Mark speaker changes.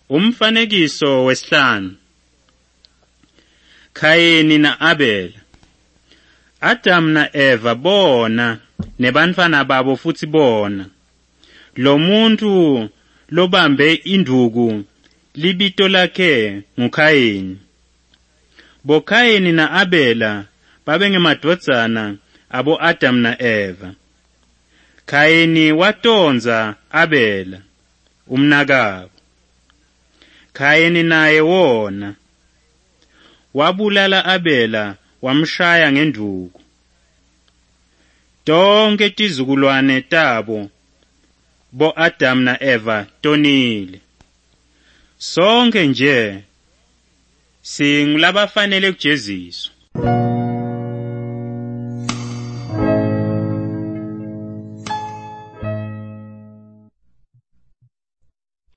Speaker 1: Umfanekiso wesihlanu. Kayini na Abela. Adam na Eva bona nebantwana babo futhi bona. Lo muntu lobambe induku libito lakhe nguKayini. BoKayini na Abela babengemadvodzana abo Adam na Eva. Kayini watonza Abela umnakabo. Kayini naye wona wabulala Abela wamshaya ngenduku. Tonke tizukulwane tabo bo Adam na Eva tonile. Sonke nje singulabafanele kujeziswa.